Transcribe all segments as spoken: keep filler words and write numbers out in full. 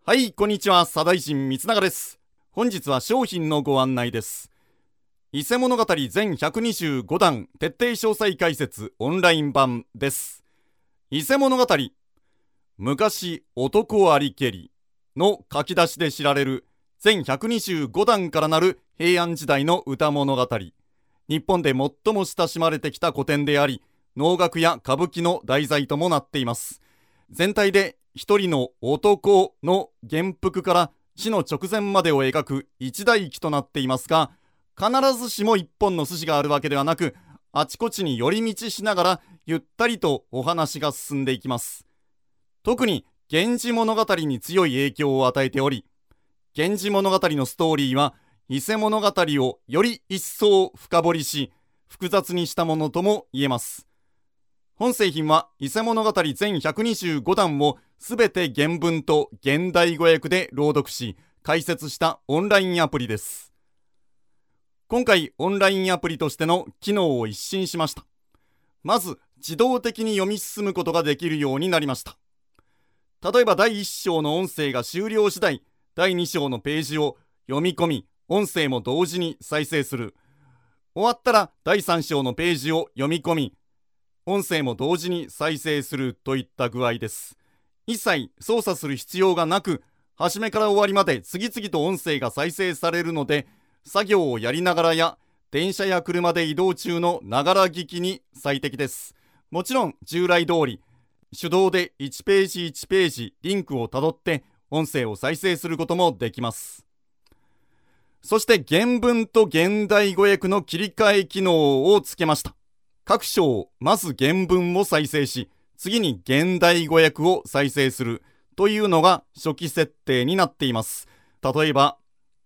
はい、こんにちは。左大臣光永です。本日は商品のご案内です。伊勢物語全ひゃくにじゅうごだん徹底詳細解説オンライン版です。伊勢物語、昔男ありけりの書き出しで知られる全ひゃくにじゅうごだんからなる平安時代の歌物語。日本で最も親しまれてきた古典であり、能楽や歌舞伎の題材ともなっています。全体で一人の男の元服から死の直前までを描く一大記となっていますが、必ずしも一本の筋があるわけではなく、あちこちに寄り道しながらゆったりとお話が進んでいきます。特に源氏物語に強い影響を与えており、源氏物語のストーリーは伊勢物語をより一層深掘りし、複雑にしたものとも言えます。本製品は伊勢物語全ひゃくにじゅうごだんをすべて原文と現代語訳で朗読し、解説したオンラインアプリです。今回オンラインアプリとしての機能を一新しました。まず自動的に読み進むことができるようになりました。例えばだいいっ章の音声が終了次第、だいに章のページを読み込み、音声も同時に再生する。終わったらだいさん章のページを読み込み、音声も同時に再生するといった具合です。一切操作する必要がなく、初めから終わりまで次々と音声が再生されるので、作業をやりながらや電車や車で移動中のながら聞きに最適です。もちろん従来通り手動でいちページいちページリンクをたどって音声を再生することもできます。そして原文と現代語訳の切り替え機能をつけました。各章まず原文を再生し、次に現代語訳を再生するというのが初期設定になっています。例えば、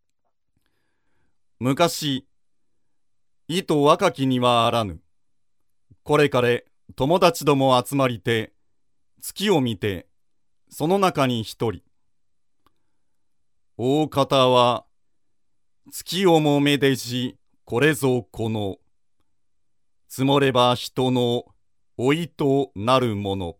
昔、意図若きにはあらぬ。これかれ友達ども集まりて、月を見て、その中に一人。大方は、月をもめでし、これぞこの。積もれば人の老いとなるもの。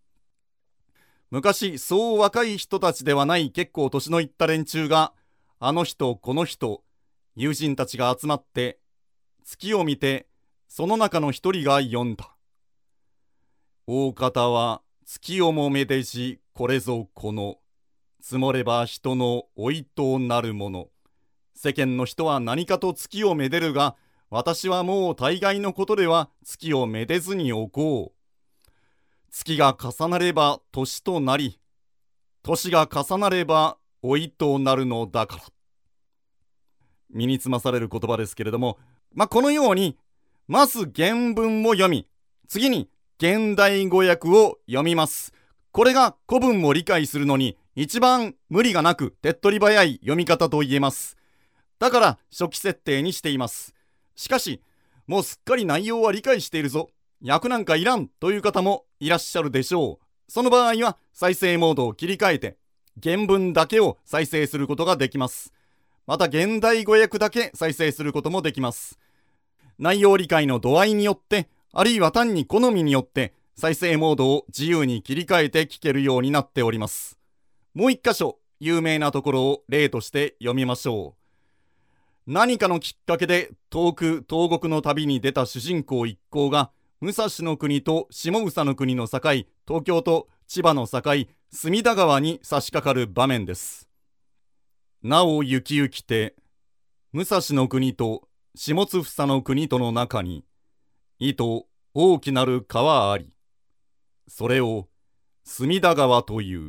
昔そう若い人たちではない結構年のいった連中が、あの人この人友人たちが集まって月を見て、その中の一人が読んだ。大方は月をもめでしこれぞこの。積もれば人の老いとなるもの。世間の人は何かと月をめでるが、私はもう大概のことでは月をめでずにおこう。月が重なれば年となり、年が重なれば老いとなるのだから。身につまされる言葉ですけれども、まあ、このように、まず原文を読み、次に現代語訳を読みます。これが古文を理解するのに一番無理がなく手っ取り早い読み方と言えます。だから初期設定にしています。しかし、もうすっかり内容は理解しているぞ。訳なんかいらんという方もいらっしゃるでしょう。その場合は再生モードを切り替えて、原文だけを再生することができます。また現代語訳だけ再生することもできます。内容理解の度合いによって、あるいは単に好みによって、再生モードを自由に切り替えて聞けるようになっております。もう一箇所、有名なところを例として読みましょう。何かのきっかけで遠く東国の旅に出た主人公一行が武蔵の国と下総の国の境、東京と千葉の境、隅田川に差し掛かる場面です。なお行き行きて武蔵の国と下津房の国との中にいと大きなる川あり、それを隅田川という。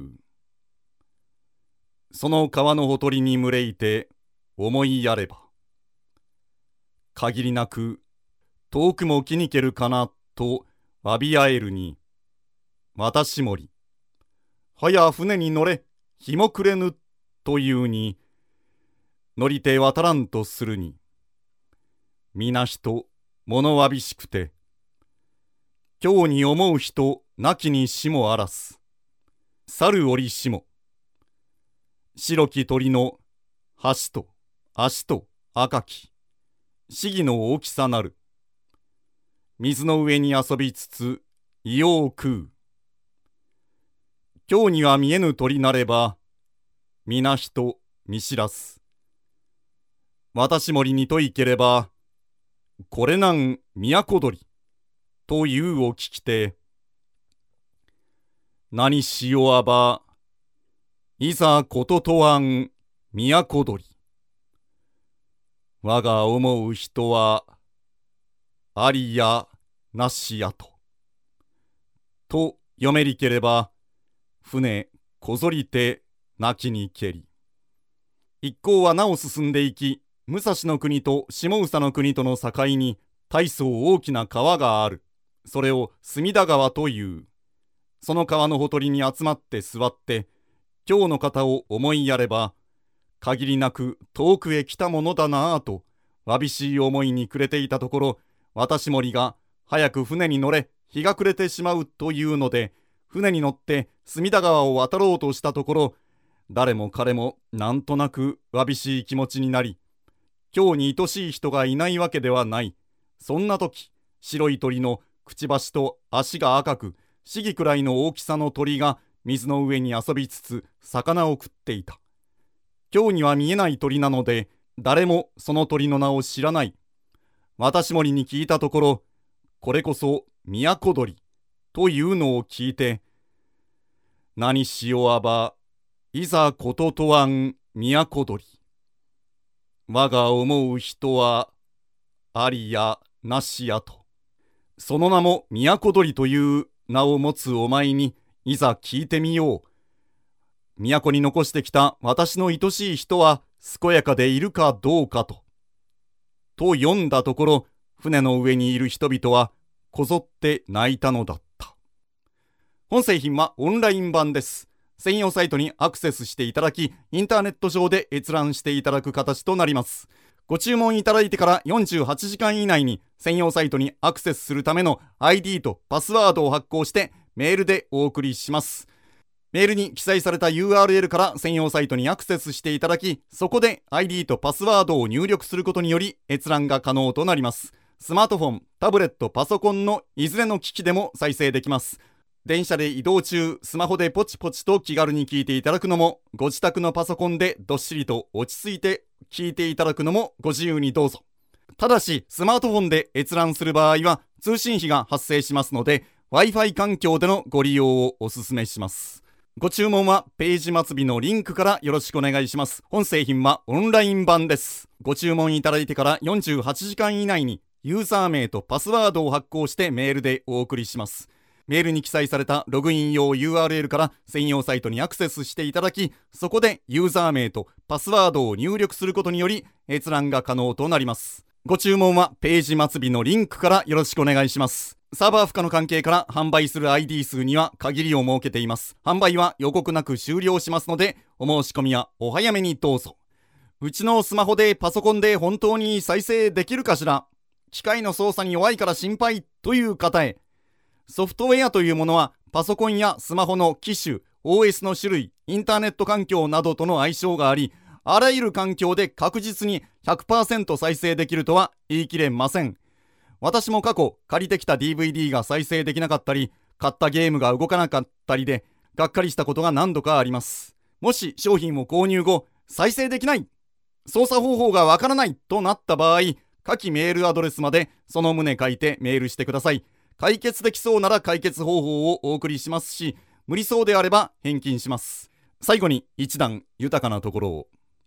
その川のほとりに群れいて思いやれば、限りなく遠くも来にけるかなとわびあえるに、私もり、はや船に乗れ、日も暮れぬというに、乗りて渡らんとするに、皆人物わびしくて、今日に思う人なきにしもあらす、去る折しも、白き鳥の橋と足と赤き、市議の大きさなる。水の上に遊びつつ、硫黄を食う。今日には見えぬ鳥なれば、 皆人見知らす。私森にといければ、これなん都鳥というを聞きて、何しよわば、いざこととわん都鳥。我が思う人は、ありやなしやと。と読めりければ、船こぞりて泣きにけり。一行はなお進んでいき、武蔵の国と下総の国との境に大層大きな川がある。それを隅田川という。その川のほとりに集まって座って、今日の方を思いやれば、限りなく遠くへ来たものだなぁと、わびしい思いに暮れていたところ、私森が早く船に乗れ、日が暮れてしまうというので、船に乗って隅田川を渡ろうとしたところ、誰も彼もなんとなくわびしい気持ちになり、今日に愛しい人がいないわけではない。そんな時、白い鳥のくちばしと足が赤く、シギくらいの大きさの鳥が水の上に遊びつつ魚を食っていた。今日には見えない鳥なので、誰もその鳥の名を知らない。私森に聞いたところ、これこそ都鳥というのを聞いて、何しよわば、いざこととわん都鳥。我が思う人は、ありやなしやと。その名も都鳥という名を持つお前に、いざ聞いてみよう。都に残してきた私の愛しい人は、健やかでいるかどうかと。と読んだところ、船の上にいる人々は、こぞって泣いたのだった。本製品はオンライン版です。専用サイトにアクセスしていただき、インターネット上で閲覧していただく形となります。ご注文いただいてからよんじゅうはちじかん以内に専用サイトにアクセスするための アイディー とパスワードを発行してメールでお送りします。メールに記載された ユーアールエル から専用サイトにアクセスしていただき、そこで アイディー とパスワードを入力することにより閲覧が可能となります。スマートフォン、タブレット、パソコンのいずれの機器でも再生できます。電車で移動中、スマホでポチポチと気軽に聞いていただくのも、ご自宅のパソコンでどっしりと落ち着いて聞いていただくのもご自由にどうぞ。ただし、スマートフォンで閲覧する場合は通信費が発生しますので、Wi-Fi 環境でのご利用をお勧めします。ご注文はページ末尾のリンクからよろしくお願いします。本製品はオンライン版です。ご注文いただいてからよんじゅうはちじかん以内にユーザー名とパスワードを発行してメールでお送りします。メールに記載されたログイン用 ユーアールエル から専用サイトにアクセスしていただき、そこでユーザー名とパスワードを入力することにより閲覧が可能となります。ご注文はページ末尾のリンクからよろしくお願いします。サーバー負荷の関係から販売する アイディー 数には限りを設けています。販売は予告なく終了しますので、お申し込みはお早めにどうぞ。うちのスマホでパソコンで本当に再生できるかしら？機械の操作に弱いから心配という方へ。ソフトウェアというものはパソコンやスマホの機種、オーエス の種類、インターネット環境などとの相性があり、あらゆる環境で確実に ひゃくパーセント 再生できるとは言い切れません。私も過去借りてきた ディーブイディー が再生できなかったり、買ったゲームが動かなかったりでがっかりしたことが何度かあります。もし商品を購入後再生できない、操作方法がわからないとなった場合、下記メールアドレスまでその旨書いてメールしてください。解決できそうなら解決方法をお送りしますし、無理そうであれば返金します。最後に一段豊かなところを。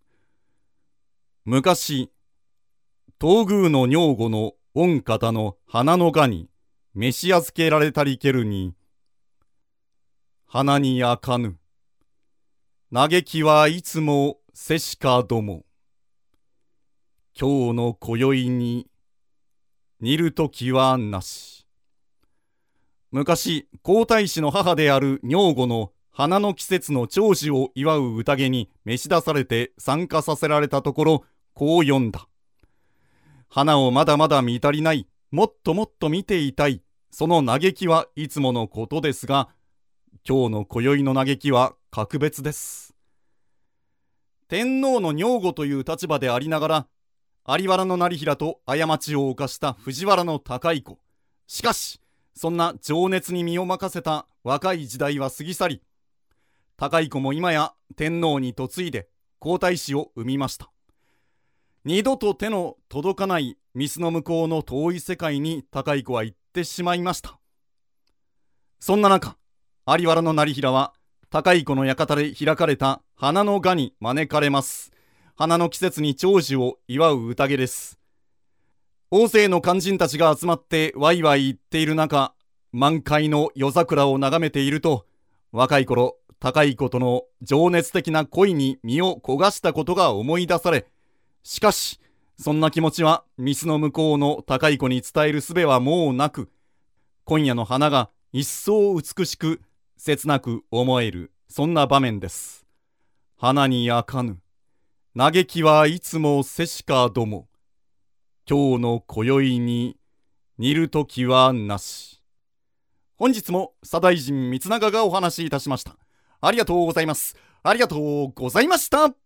昔、東宮の女御の御方の花の蛾に召し預けられたりけるに、花に焼かぬ。嘆きはいつもせしかども。今日の今宵に似るときはなし。昔、皇太子の母である女御の花の季節の長寿を祝う宴に召し出されて参加させられたところ、こう読んだ。花をまだまだ見足りない、もっともっと見ていたい、その嘆きはいつものことですが、今日の今宵の嘆きは格別です。天皇の女御という立場でありながら、有原の業平と過ちを犯した藤原の高い子。しかし、そんな情熱に身を任せた若い時代は過ぎ去り、 高子も今や天皇に嫁いで皇太子を産みました。二度と手の届かない水の向こうの遠い世界に高子は行ってしまいました。そんな中、有原の業平は高子の館で開かれた花の賀に招かれます。花の季節に長寿を祝う宴です。大勢の肝心たちが集まってワイワイ言っている中、満開の夜桜を眺めていると、若い頃高子との情熱的な恋に身を焦がしたことが思い出され、しかしそんな気持ちはミスの向こうの高子に伝える術はもうなく、今夜の花が一層美しく切なく思える、そんな場面です。花に焼かぬ嘆きはいつもせしかども、今日の今宵に似るときはなし。本日も左大臣光長がお話しいたしました。ありがとうございます。ありがとうございました。